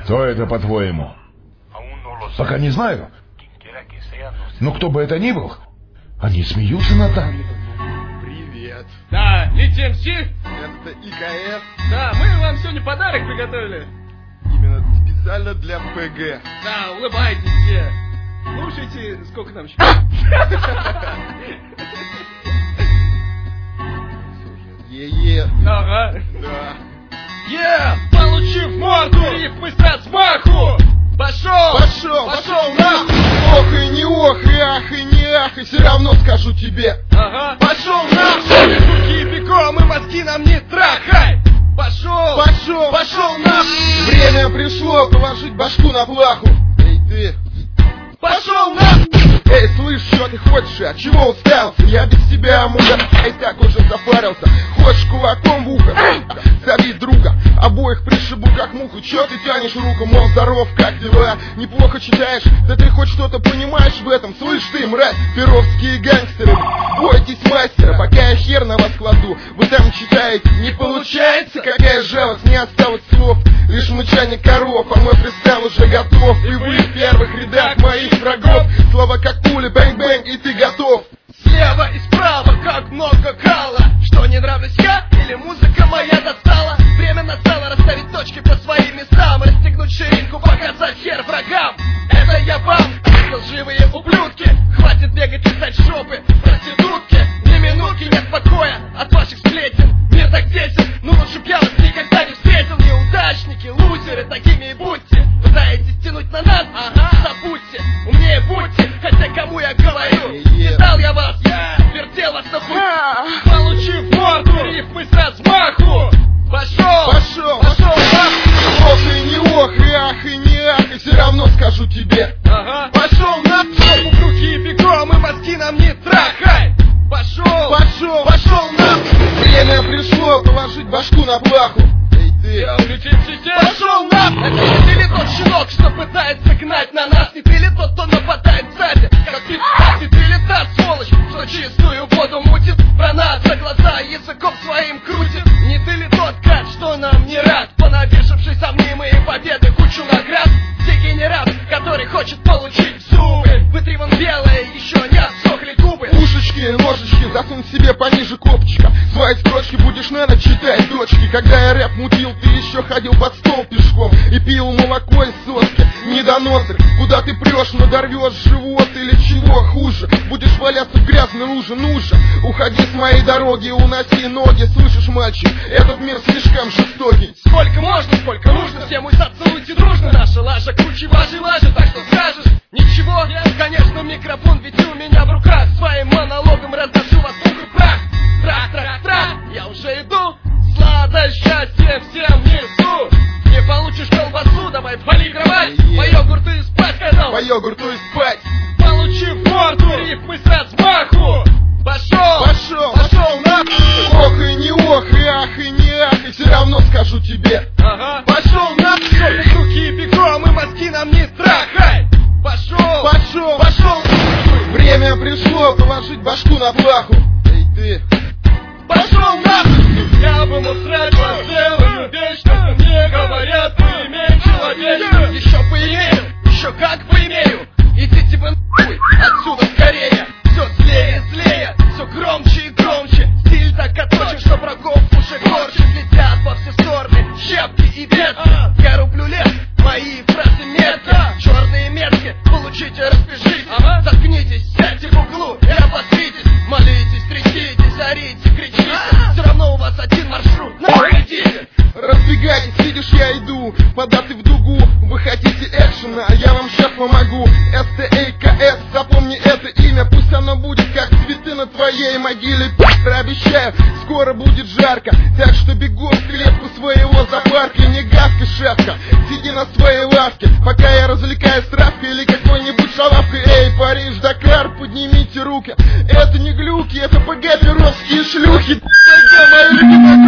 Кто это, по-твоему? Пока не знаю. Но кто бы это ни был, они смеются над нами. Привет. Да, летим Си. Это ИКС. Да, мы вам сегодня подарок приготовили. Именно специально для ПГ. Да, улыбайтесь все. Слушайте, сколько нам еще? Е-е. Ага. Да. Получив морду, рифмы с размаху. Пошел на. Ох и не ох, и ах, и не ах, и все равно скажу тебе. Ага. Пошел на. Руки бегом, и мозги нам не трахай. Пошел на. Время пришло положить башку на плаху. Эй, ты. Пошел на. Эй, слышь, что ты хочешь, от чего уставился? Я без тебя, муга, и так уже запарился. Хочешь кулаком в ухо? Зови друга, обоих пришибу как муху. Чё ты тянешь руку, мол, здоров, как дела? Неплохо читаешь, да ты хоть что-то понимаешь в этом? Слышь ты, мразь, перовские гангстеры, бойтесь мастера, пока я хер на вас кладу. Вы там читаете, не получается? Какая жалость, не осталось слов, лишь мычание коров, а мой фристайл уже готов. И вы в первых рядах моих врагов. Слова как пули, бэнг-бэнг, и ты готов. Слева и справа, как много кала. Что, не нравлюсь я? Или музыка моя достала? Время настало расставить точки по своим местам, расстегнуть ширинку, показать хер врагам. Это я вам, лживые ублюдки. Хватит бегать, лизать жопы, проститутки. Ни минутки нет покоя от ваших сплетен. Мир так тесен, ну лучше б я вас никогда не встретил. Неудачники, лузеры, такими и будьте. Пытаетесь тянуть на нас? Ага, забудьте, умнее будьте. Хотя кому я говорю, не дал я вас, вертел вас на хуй. Получив морду, рифмы с размаху. Пошел на. Ох и не ох, и ах, и не ах, и все равно скажу тебе. Ага. Пошел на. В руки бегом, и мозги нам не трахай. Пошел на. Время пришло положить башку на плаху. Эй, ты. Пошел на. Это не ты ли тот щенок, что пытается гнать на нас? Не ты ли тот, кто нападает сзади? Как ты, кстати, ты ли та сволочь, что чистую воду мутит, про нас за глаза языком своим крутит? Не ты ли тот гад, что нам не рад, понавешавший со мнимые победы кучу наград? Дегенерат, который хочет получить зубы. Вытри вон белое, еще не отсохли губы. Ушечки, ножички, засунь себе пониже копчика. Свои строчки будешь, надо читать, дочки. Когда я рэп мутил, ты еще ходил под стол пешком и пил молоко из соски. Недоносок, куда ты прешь, надорвешь живот или чего хуже. Будешь валяться в грязной луже, ну же, уходи с моей дороги, уноси ноги. Слышишь, мальчик, этот мир слишком жестокий. Сколько можно, сколько нужно, все мой зад целуйте дружно. Наша лажа круче вашей лажи, так что скажешь? Ничего? Конечно, микрофон ведь у меня в руках. Своим монологом разношу вас пух и прах. Трах, я уже иду. Сладое счастье всем несу. Не получишь колбасу, давай вали кровать. По йогурту и спать, сказал. По йогурту и спать. Получив морду, рифмы с размаху. Пошел на. Ох и не ох, и ах, и не ах, и все равно скажу тебе. Ага. Пошел на. В руки бегом, и мозги нам не трахай. Пошел. Время пришло положить башку на плаху. Эй, ты. Пошел на. Я бы мог срать по целую вечность. Мне говорят, поимею человека. Еще поимею, еще как поимею. Идите вы нахуй, отсюда скорее. Все злее и злее, все громче и громче. Стиль так отточен, что врагов уже корчит. Летят во все стороны щепки и ветки. Я рублю лес, мои фразы метки. Черные метки, получите, распишитесь. Заткнитесь, сядьте в углу и обостритесь. Молитесь, тряситесь, орите, кричите. Все равно у вас один маршрут, идите. Разбегайтесь, видишь, я иду, податы в дугу. Вы хотите экшена, а я вам сейчас помогу. СТАКС, запомни это имя, пусть оно будет как цветы на твоей могиле. Быстро обещаю, скоро будет жарко, так что бегом в клетку своего зоопарка. Не гавкай, шавка, сиди на своей лавке, пока я развлекаюсь травкой или какой-нибудь шалавкой. Эй, Париж, Дакар, поднимите руки. Это не глюки, это ПГ, перовские шлюхи. ПГ, мои любимые